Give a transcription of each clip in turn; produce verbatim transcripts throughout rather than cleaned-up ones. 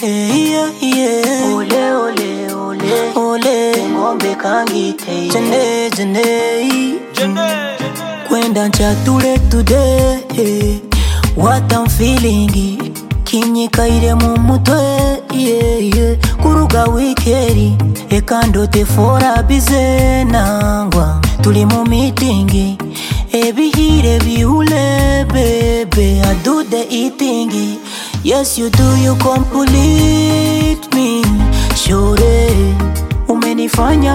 Hey, yeah, yeah. Ole ole ole Ole ngombe kangite Jane, Jane Jane Kwenda nchatule today eh. What I'm feeling kinyikaire mu mutwe yeah, yeah. Kuruga wikeri ekando te fora bize nangwa tuli mu meeting ebihire biule bebe I do the eating yes you do you complete me sure umenifanya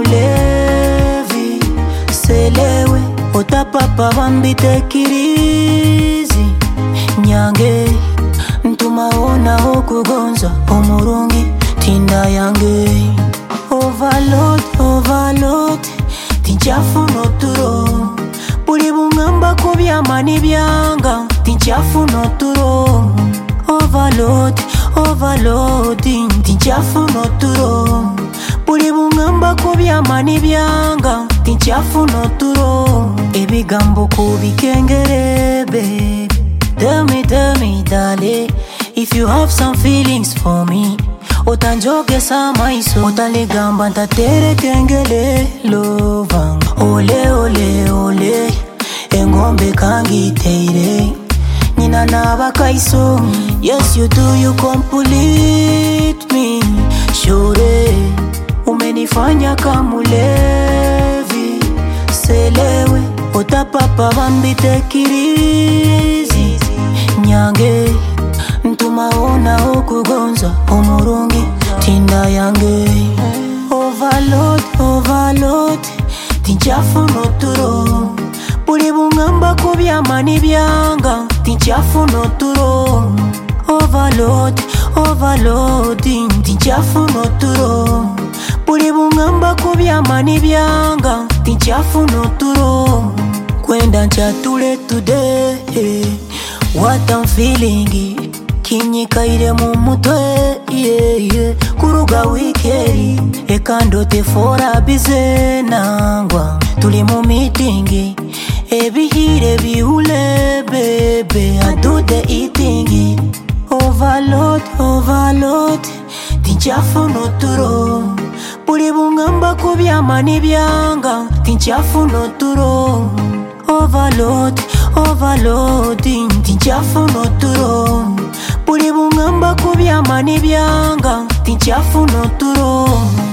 kamulevi selewe otapapa bambite kirizi nyange ntumaona okugonza omurungi tinda yange overload overload tinchafu noturo buli bungamba kubyamani byanga tinchafu noturo overload overloading tinchafu noturo buli bungamba kubyamani byanga tinchafu noturo ebigambo kubikengere babe. Tell me, tell me, darling, if you have some feelings for me. Otanjoge sama iso, otalegamba ntatere kengele lovang. Ole, ole, ole, engombe kangiteire. Nina naba kaiso, yes you do, you complete me. Sure, umenifanya kamulevi. Selewe, otapapa bambite kirizi. Nyange ntumaona okugonza omurungi tinda yange overload overload tinchafu noturo buli bungamba kubyamani byanga tinchafu noturo overload overloading tinchafu noturo buli bungamba kubyamani byanga tinchafu noturo kwenda nchatule today eh. What I'm feeling kinyikaire mu mutwe yeah, yeah. Kuruga wikeri ekando te fora bize nangwa tuli mu meeting ebihire biule bebe I do the eating overload overload tinchafu noturo buli bungamba kubyamani byanga tinchafu noturo overload overloading tinchafu noturo buli bungamba kubyamani byanga tinchafu noturo